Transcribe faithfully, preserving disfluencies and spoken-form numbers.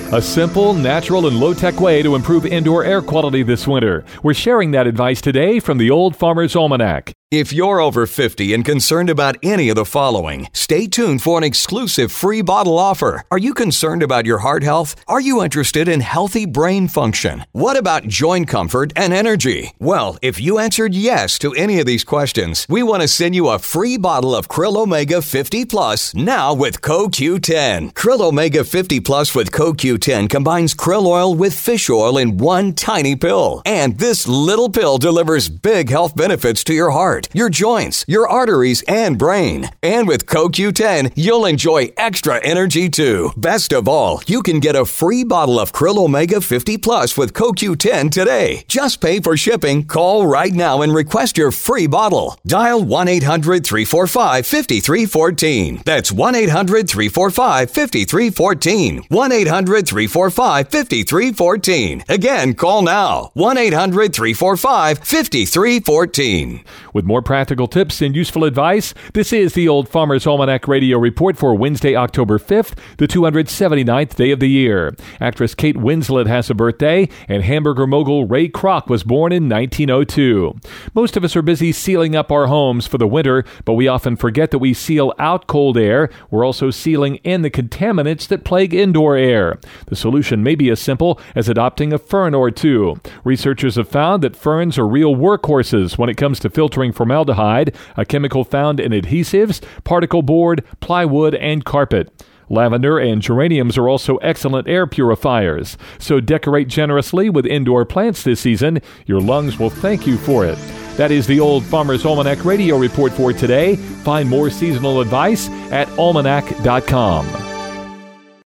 A simple, natural, and low-tech way to improve indoor air quality this winter. We're sharing that advice today from the Old Farmer's Almanac. If you're over fifty and concerned about any of the following, stay tuned for an exclusive free bottle offer. Are you concerned about your heart health? Are you interested in healthy brain function? What about joint comfort and energy? Well, if you answered yes to any of these questions, we want to send you a free bottle of Krill Omega fifty Plus now with C O Q ten. Krill Omega fifty Plus with C O Q ten combines krill oil with fish oil in one tiny pill. And this little pill delivers big health benefits to your heart, your joints, your arteries, and brain. And with C O Q ten, you'll enjoy extra energy too. Best of all, you can get a free bottle of Krill Omega fifty Plus with C O Q ten today. Just pay for shipping. Call right now and request your free bottle. Dial one eight hundred three four five five three one four. That's one eight hundred three four five five three one four. one eight hundred three four five five three one four. Again, call now. one eight hundred three four five five three one four. With more practical tips and useful advice, this is the Old Farmer's Almanac Radio Report for Wednesday, October fifth, the two hundred seventy-ninth day of the year. Actress Kate Winslet has a birthday, and hamburger mogul Ray Kroc was born in nineteen oh two. Most of us are busy sealing up our homes for the winter, but we often forget that we seal out cold air. We're also sealing in the contaminants that plague indoor air. The solution may be as simple as adopting a fern or two. Researchers have found that ferns are real workhorses when it comes to filtering formaldehyde, a chemical found in adhesives, particle board, plywood, and carpet. Lavender and geraniums are also excellent air purifiers. So decorate generously with indoor plants this season. Your lungs will thank you for it. That is the Old Farmer's Almanac Radio Report for today. Find more seasonal advice at almanac dot com.